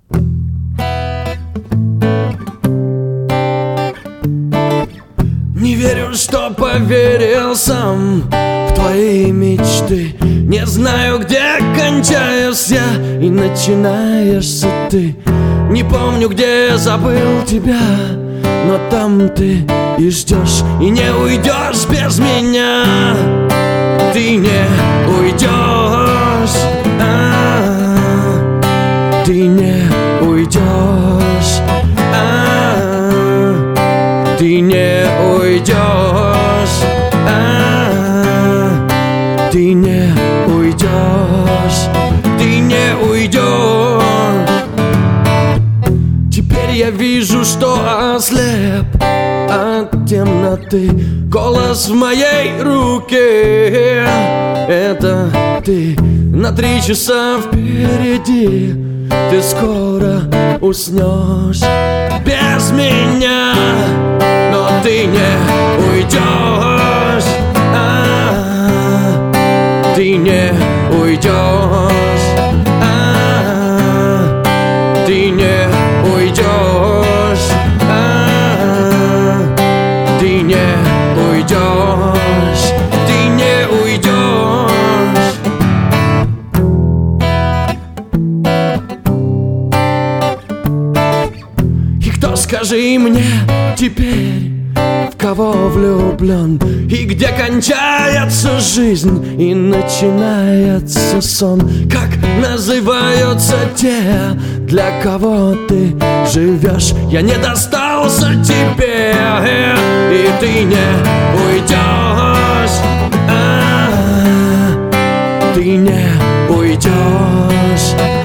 Не верю, что поверил сам в твои мечты. Не знаю, где кончаюсь я и начинаешься ты. Не помню, где забыл тебя, но там ты и ждешь, и не уйдешь без меня. Ты не уйдешь, ты не уйдешь, ты не уйдешь, ты не уйдешь, ты не уйдешь. Теперь я вижу, что ослеп от темноты. Голос в моей руке — это ты. На 3 часа впереди. Ты скоро уснешь без меня, но ты не уйдешь, ты не уйдешь, ты не уйдешь, ты не уйдешь, ты не уйдешь. И кто, скажи мне теперь, в кого влюблен, и где кончается жизнь и начинается сон? Как называются те, для кого ты живешь? Я не достался тебе, и ты не уйдешь, ты не уйдешь.